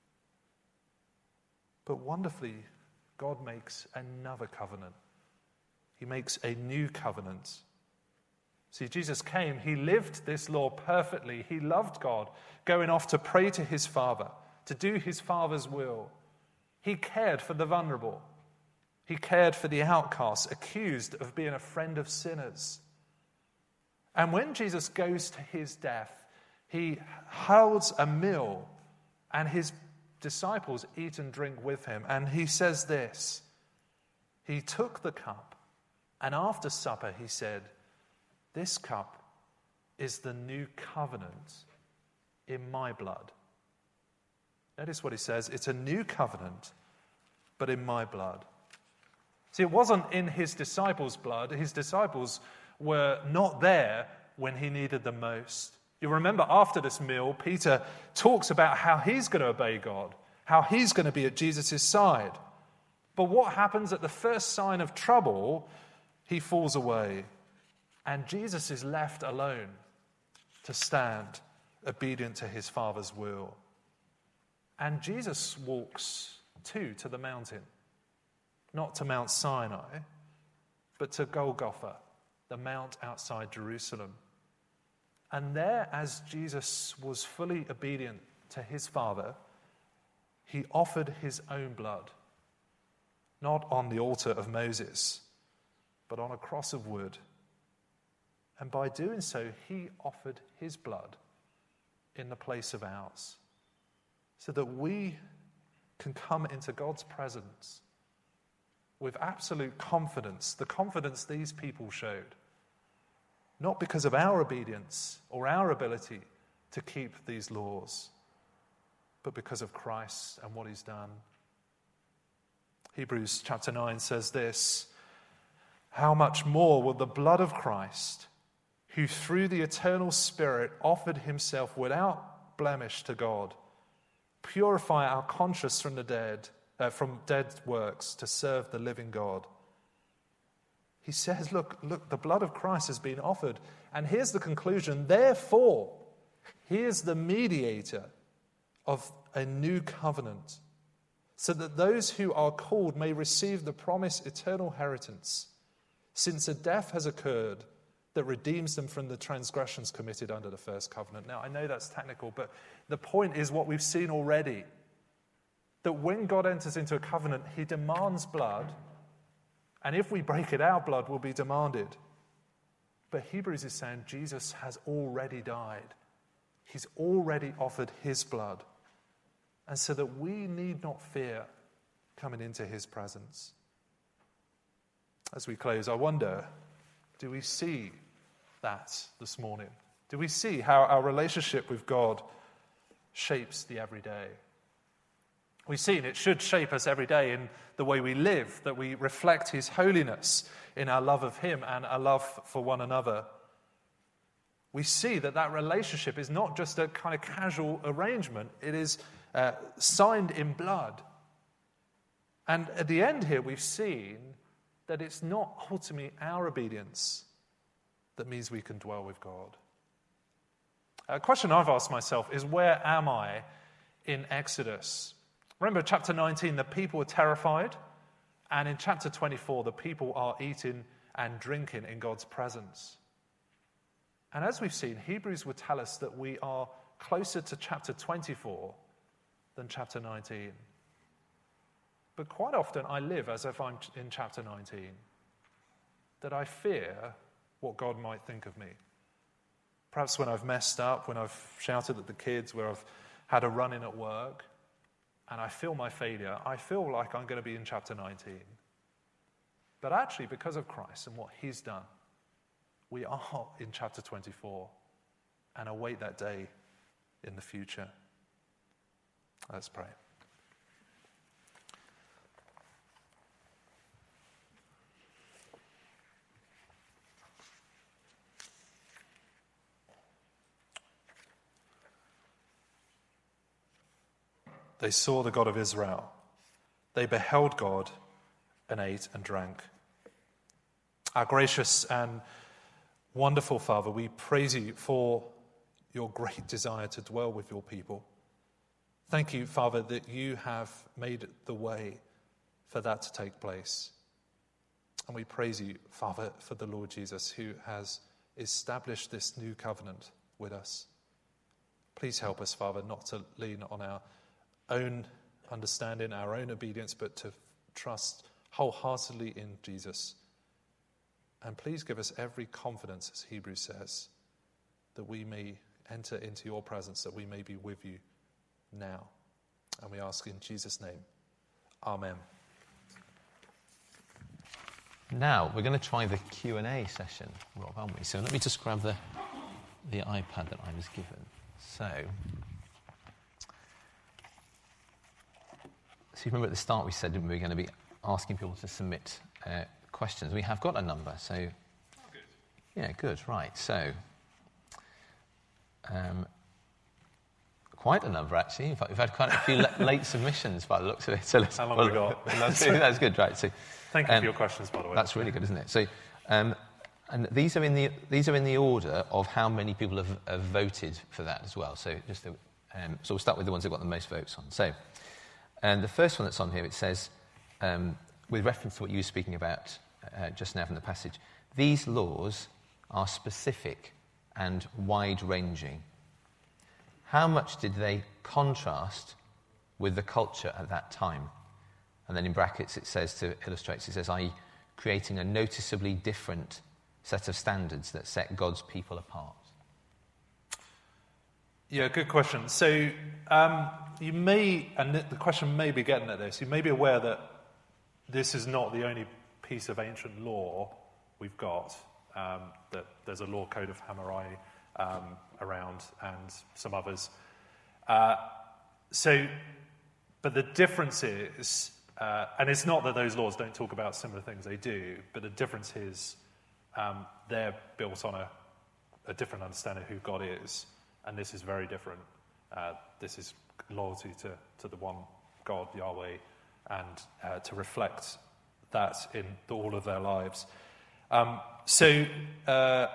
But wonderfully, God makes another covenant. He makes a new covenant. See, Jesus came, he lived this law perfectly. He loved God, going off to pray to his Father, to do his Father's will. He cared for the vulnerable. He cared for the outcast, accused of being a friend of sinners. And when Jesus goes to his death, he holds a meal and his disciples eat and drink with him. And he says this, he took the cup and after supper he said, this cup is the new covenant in my blood. Notice what he says, it's a new covenant but in my blood. See, it wasn't in his disciples' blood. His disciples were not there when he needed them most. You remember after this meal, Peter talks about how he's going to obey God, how he's going to be at Jesus' side. But what happens at the first sign of trouble? He falls away, and Jesus is left alone to stand obedient to his Father's will. And Jesus walks too to the mountain, not to Mount Sinai, but to Golgotha, the mount outside Jerusalem. And there, as Jesus was fully obedient to his Father, he offered his own blood, not on the altar of Moses, but on a cross of wood. And by doing so, he offered his blood in the place of ours, so that we can come into God's presence with absolute confidence, the confidence these people showed, not because of our obedience or our ability to keep these laws, but because of Christ and what he's done. Hebrews chapter nine says this: how much more will the blood of Christ, who through the eternal Spirit offered himself without blemish to God, purify our conscience from the dead, uh, from dead works to serve the living God. He says, look, look, the blood of Christ has been offered. And here's the conclusion: therefore, he is the mediator of a new covenant, so that those who are called may receive the promised eternal inheritance, since a death has occurred that redeems them from the transgressions committed under the first covenant. Now, I know that's technical, but the point is what we've seen already, that when God enters into a covenant, he demands blood, and if we break it, our blood will be demanded. But Hebrews is saying Jesus has already died. He's already offered his blood, and so that we need not fear coming into his presence. As we close, I wonder, do we see that this morning? Do we see how our relationship with God shapes the everyday? We've seen it should shape us every day in the way we live, that we reflect his holiness in our love of him and our love for one another. We see that that relationship is not just a kind of casual arrangement. It is uh, signed in blood. And at the end here, we've seen that it's not ultimately our obedience that means we can dwell with God. A question I've asked myself is, where am I in Exodus? Remember chapter nineteen, the people were terrified. And in chapter twenty-four, the people are eating and drinking in God's presence. And as we've seen, Hebrews would tell us that we are closer to chapter twenty-four than chapter nineteen. But quite often I live as if I'm in chapter nineteen, that I fear what God might think of me. Perhaps when I've messed up, when I've shouted at the kids, where I've had a run-in at work, and I feel my failure, I feel like I'm going to be in chapter nineteen. But actually, because of Christ and what he's done, we are in chapter twenty-four and await that day in the future. Let's pray. They saw the God of Israel. They beheld God and ate and drank. Our gracious and wonderful Father, we praise you for your great desire to dwell with your people. Thank you, Father, that you have made the way for that to take place. And we praise you, Father, for the Lord Jesus, who has established this new covenant with us. Please help us, Father, not to lean on our own understanding, our own obedience, but to trust wholeheartedly in Jesus. And please give us every confidence, as Hebrews says, that we may enter into your presence, that we may be with you now. And we ask in Jesus' name. Amen. Now, we're going to try the Q and A session, Rob, aren't we? So let me just grab the, the iPad that I was given. So... So you remember at the start we said we were going to be asking people to submit uh, questions. We have got a number, so... Oh, good. Yeah, good, right. So, um, quite a number, actually. In fact, we've had quite a few le- late submissions by the looks of it. So let's, How long well, have we got? That's, that's good, right. So, Thank you um, for your questions, by the way. That's really good, isn't it? So, um, and these are in the these are in the order of how many people have, have voted for that as well. So just to, um, so we'll start with the ones that got the most votes on. So, and the first one that's on here, it says, um, with reference to what you were speaking about uh, just now from the passage, these laws are specific and wide-ranging. How much did they contrast with the culture at that time? And then in brackets it says, to illustrate, it says, that is creating a noticeably different set of standards that set God's people apart. Yeah, good question. So um, you may, and the question may be getting at this, you may be aware that this is not the only piece of ancient law we've got, um, that there's a law code of Hammurabi um, around and some others. Uh, so, but the difference is, uh, and it's not that those laws don't talk about similar things, they do, but the difference is um, they're built on a, a different understanding of who God is, and this is very different. Uh, this is loyalty to, to the one God, Yahweh, and uh, to reflect that in the, all of their lives. Um, so, uh,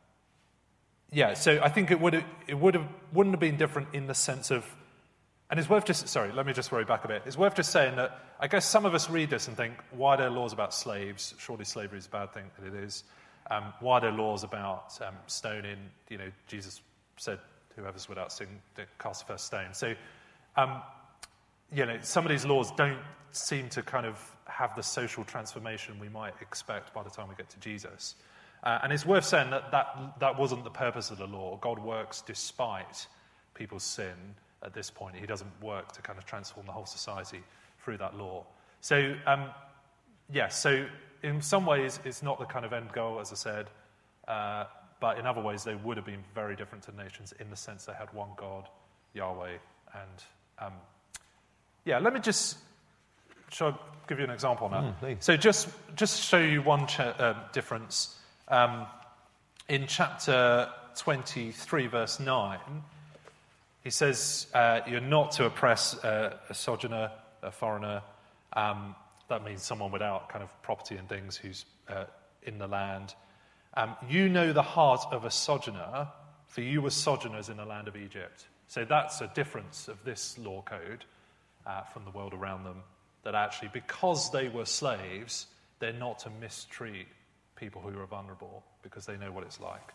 yeah, so I think it would it would have wouldn't have been different in the sense of, and it's worth just sorry, let me just throw back a bit. It's worth just saying that I guess some of us read this and think, why are there laws about slaves? Surely slavery is a bad thing, and it is. Um, why are there laws about um, stoning? You know, Jesus said, "Whoever's without sin, cast the first stone." So, um, you know, some of these laws don't seem to kind of have the social transformation we might expect by the time we get to Jesus. Uh, and it's worth saying that, that that wasn't the purpose of the law. God works despite people's sin at this point. He doesn't work to kind of transform the whole society through that law. So, um, yeah, so in some ways it's not the kind of end goal, as I said, uh, but in other ways they would have been very different to nations in the sense they had one God, Yahweh, and um, yeah, let me just shall I give you an example on that? Mm, please. So just just show you one ch- uh, difference. Um, in chapter twenty-three, verse nine, he says, uh, you're not to oppress uh, a sojourner, a foreigner. Um, that means someone without kind of property and things who's uh, in the land. Um, you know the heart of a sojourner, for you were sojourners in the land of Egypt. So that's a difference of this law code uh, from the world around them, that actually, because they were slaves, they're not to mistreat people who are vulnerable, because they know what it's like.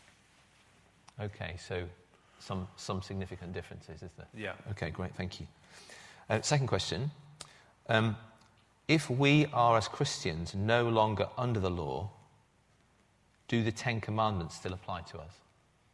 Okay, so some some significant differences, is there? Yeah. Okay, great, thank you. Uh, second question. Um, if we are, as Christians, no longer under the law, do the Ten Commandments still apply to us?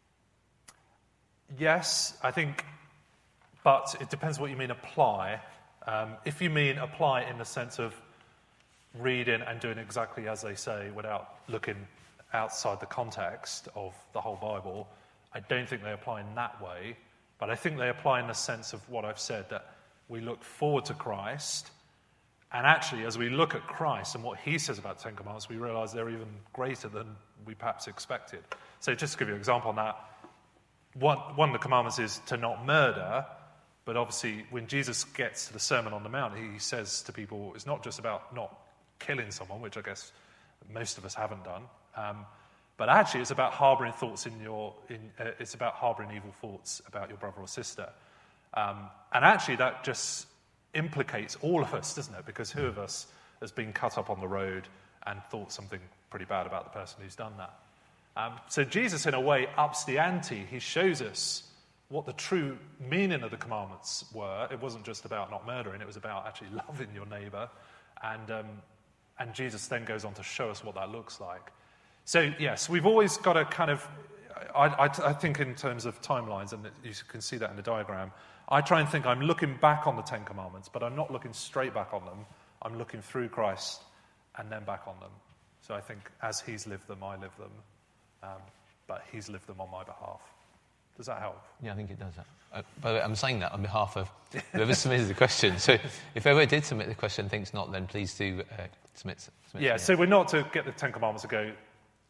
Yes, I think, but it depends what you mean apply. Um, if you mean apply in the sense of reading and doing exactly as they say without looking outside the context of the whole Bible, I don't think they apply in that way, but I think they apply in the sense of what I've said, that we look forward to Christ, and actually as we look at Christ and what he says about the Ten Commandments, we realise they're even greater than we perhaps expected. So just to give you an example on that, one, one of the commandments is to not murder. But obviously, when Jesus gets to the Sermon on the Mount, he says to people, it's not just about not killing someone, which I guess most of us haven't done, um, but actually it's about harbouring thoughts in your, in, uh, it's about harbouring evil thoughts about your brother or sister. Um, and actually that just implicates all of us, doesn't it? Because who of us has been cut up on the road and thought something pretty bad about the person who's done that? Um, so Jesus, in a way, ups the ante. He shows us what the true meaning of the commandments were. It wasn't just about not murdering, it was about actually loving your neighbour. And um, and Jesus then goes on to show us what that looks like. So, yes, we've always got to kind of, I, I, I think in terms of timelines, and you can see that in the diagram, I try and think I'm looking back on the Ten Commandments, but I'm not looking straight back on them. I'm looking through Christ and then back on them. So I think as he's lived them, I live them. Um, but he's lived them on my behalf. Does that help? Yeah, I think it does. Uh, by the way, I'm saying that on behalf of whoever submitted the question. So if whoever did submit the question and thinks not, then please do uh, submit, submit. Yeah, so we're not to get the Ten Commandments to go,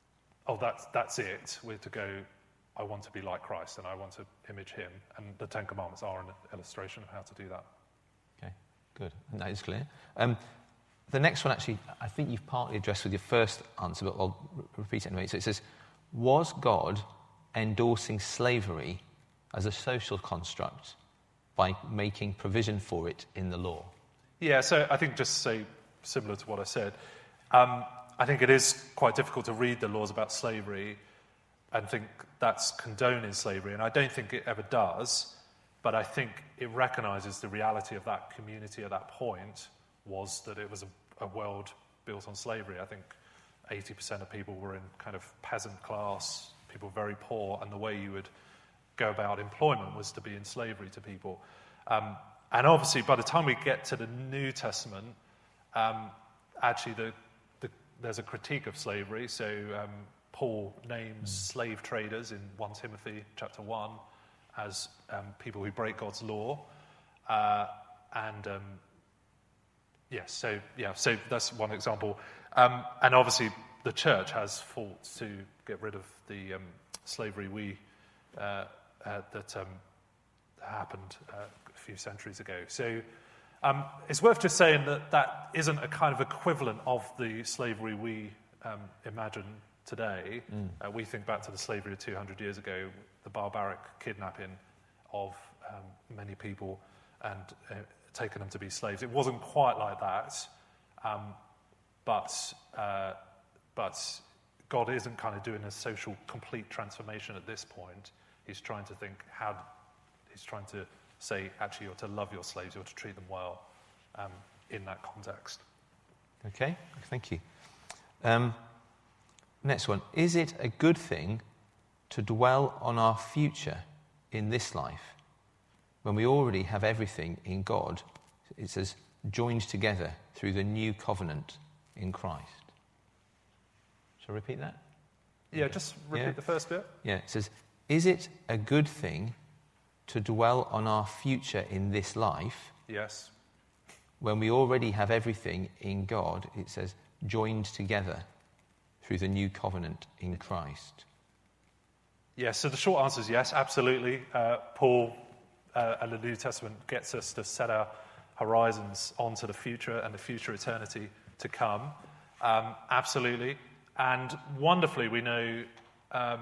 oh, that's, that's it. We're to go, I want to be like Christ and I want to image him. And the Ten Commandments are an illustration of how to do that. Okay, good. And that is clear. Um, the next one, actually, I think you've partly addressed with your first answer, but I'll re- repeat it anyway. So it says, was God endorsing slavery as a social construct by making provision for it in the law? Yeah, so I think just to say, similar to what I said, um, I think it is quite difficult to read the laws about slavery and think that's condoning slavery, and I don't think it ever does, but I think it recognises the reality of that community at that point was that it was a, a world built on slavery. I think eighty percent of people were in kind of peasant class, people very poor, and the way you would go about employment was to be in slavery to people. Um, and obviously, by the time we get to the New Testament, um, actually the, the, there's a critique of slavery. So um, Paul names mm. slave traders in First Timothy chapter one as um, people who break God's law. Uh, and um, yes, yeah, so yeah, so that's one example. Um, and obviously, the church has fought to get rid of the um, slavery we uh, uh, that um, happened uh, a few centuries ago. So um, it's worth just saying that that isn't a kind of equivalent of the slavery we um, imagine today. Mm. Uh, we think back to the slavery of two hundred years ago, the barbaric kidnapping of um, many people and uh, taking them to be slaves. It wasn't quite like that, um, but uh, but God isn't kind of doing a social complete transformation at this point. He's trying to think how. He's trying to say, actually, you're to love your slaves, you're to treat them well um, in that context. Okay, thank you. Um, next one. Is it a good thing to dwell on our future in this life when we already have everything in God? It says, joined together through the new covenant in Christ. Shall I repeat that? Yeah, just repeat yeah. the first bit. Yeah, it says, is it a good thing to dwell on our future in this life? Yes. When we already have everything in God, it says, joined together through the new covenant in Christ. Yes, so the short answer is yes, absolutely. Uh, Paul uh, and the New Testament gets us to set our horizons onto the future and the future eternity to come. Um, absolutely. And wonderfully, we know, um,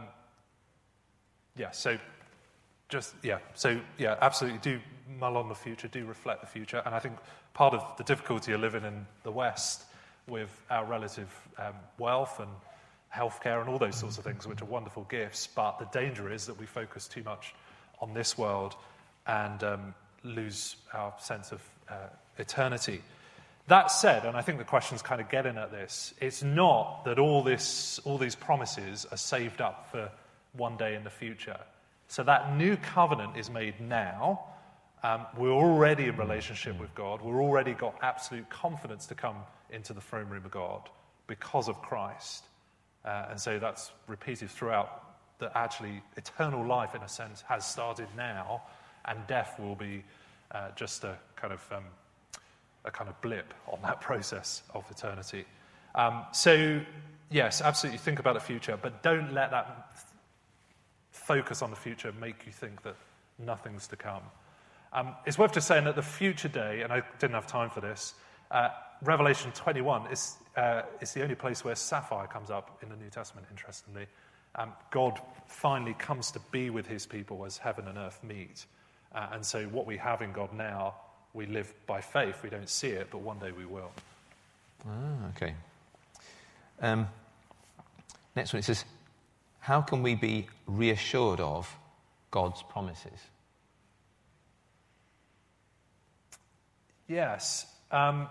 yeah, so just, yeah, so, yeah, absolutely, do mull on the future, do reflect the future. And I think part of the difficulty of living in the West with our relative um, wealth and healthcare and all those sorts of things, which are wonderful gifts, but the danger is that we focus too much on this world and um, lose our sense of uh, eternity. That said, and I think the question's kind of getting at this, it's not that all this, all these promises are saved up for one day in the future. So that new covenant is made now. Um, we're already in relationship with God. We've already got absolute confidence to come into the throne room of God because of Christ. Uh, and so that's repeated throughout, that actually eternal life, in a sense, has started now, and death will be uh, just a kind of um, a kind of blip on that process of eternity. Um, so, yes, absolutely think about the future, but don't let that focus on the future make you think that nothing's to come. Um, it's worth just saying that the future day, and I didn't have time for this, uh, Revelation twenty-one is, uh, is the only place where sapphire comes up in the New Testament, interestingly. Um, God finally comes to be with his people as heaven and earth meet. Uh, and so what we have in God now, we live by faith. We don't see it, but one day we will. Ah, okay. Um, next one, it says, how can we be reassured of God's promises? Yes. Um,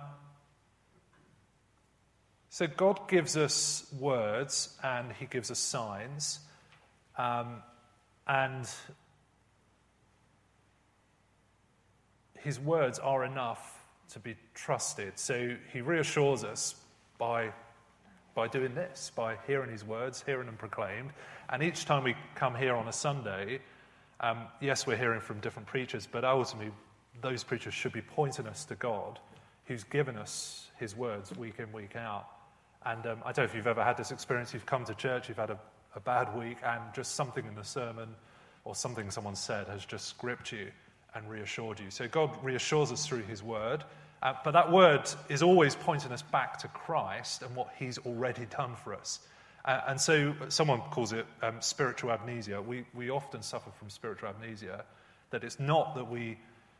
so God gives us words and he gives us signs. Um, and his words are enough to be trusted. So he reassures us by by doing this, by hearing his words, hearing them proclaimed. And each time we come here on a Sunday, Um, yes, we're hearing from different preachers, but ultimately those preachers should be pointing us to God, who's given us his words week in, week out. And um, I don't know if you've ever had this experience. You've come to church, you've had a, a bad week, and just something in the sermon or something someone said has just gripped you and reassured you. So God reassures us through his word, uh, but that word is always pointing us back to Christ and what he's already done for us. Uh, and so someone calls it um, spiritual amnesia. We, we often suffer from spiritual amnesia, that it's not that we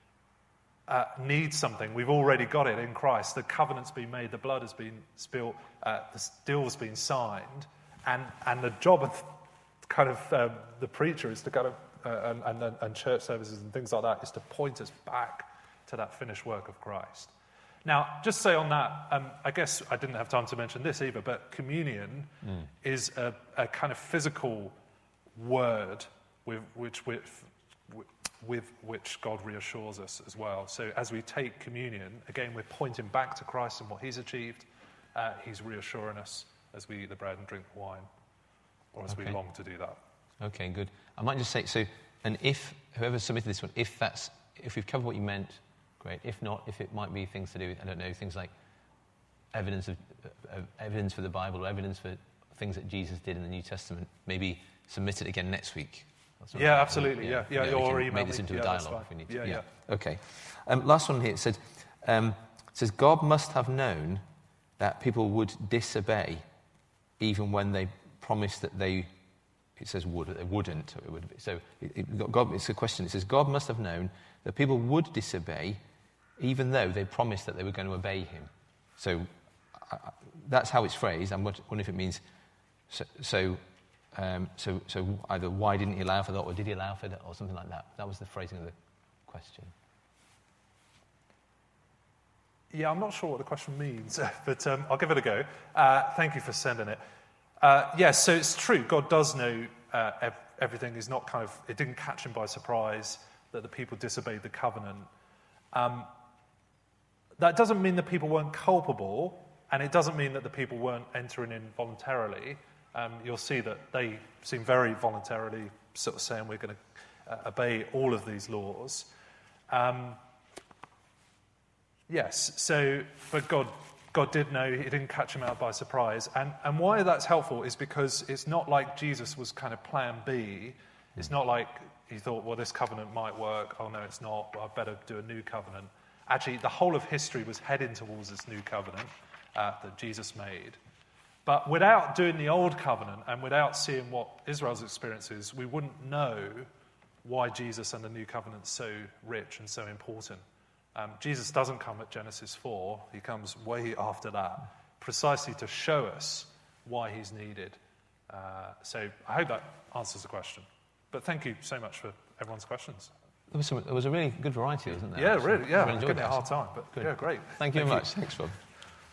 uh, need something. We've already got it in Christ. The covenant's been made, the blood has been spilled, uh, the deal's been signed, and, and the job of kind of um, the preacher is to kind of, uh, and, and, and church services and things like that, is to point us back to that finished work of Christ. Now, just say on that, um, I guess I didn't have time to mention this either, but communion mm. is a, a kind of physical word with which, with, with which God reassures us as well. So as we take communion, again, we're pointing back to Christ and what he's achieved. Uh, he's reassuring us as we eat the bread and drink the wine, or as okay. we long to do that. Okay, good. I might just say, so, and if, whoever submitted this one, if that's, if we've covered what you meant, great. If not, if it might be things to do with, I don't know, things like evidence of, uh, evidence for the Bible or evidence for things that Jesus did in the New Testament, maybe submit it again next week. Yeah, absolutely. Yeah, yeah. yeah, yeah or email make this into me. a yeah, dialogue if we need to. Yeah, yeah. yeah. Okay. Um, last one here. It said, um, it says, God must have known that people would disobey even when they promised that they, it says would, they wouldn't. So, it would be. so it, it, God, it's a question. It says, God must have known that people would disobey even though they promised that they were going to obey him. So uh, that's how it's phrased. I'm wondering if it means, so, so, um, so, so either why didn't he allow for that, or did he allow for that, or something like that. That was the phrasing of the question. Yeah, I'm not sure what the question means, but um, I'll give it a go. Uh, thank you for sending it. Uh, yes, yeah, so it's true. God does know uh, ev- everything. Is not kind of, it didn't catch him by surprise that the people disobeyed the covenant. Um, That doesn't mean that people weren't culpable, and it doesn't mean that the people weren't entering in voluntarily. Um, you'll see that they seem very voluntarily sort of saying we're going to uh, obey all of these laws. Um, yes, so, but God God did know, he didn't catch him out by surprise. And, and why that's helpful is because it's not like Jesus was kind of plan B. It's not like he thought, well, this covenant might work. Oh, no, it's not. Well, I better do a new covenant. Actually, the whole of history was heading towards this new covenant uh, that Jesus made. But without doing the old covenant and without seeing what Israel's experience is, we wouldn't know why Jesus and the new covenant is so rich and so important. Um, Jesus doesn't come at Genesis four. He comes way after that, precisely to show us why he's needed. Uh, so I hope that answers the question. But thank you so much for everyone's questions. There was, some, there was a really good variety, wasn't there? Yeah, really, yeah. I I'm getting a hard time, but good. Yeah, great. Thank you Thank very you. much. Thanks, Rob.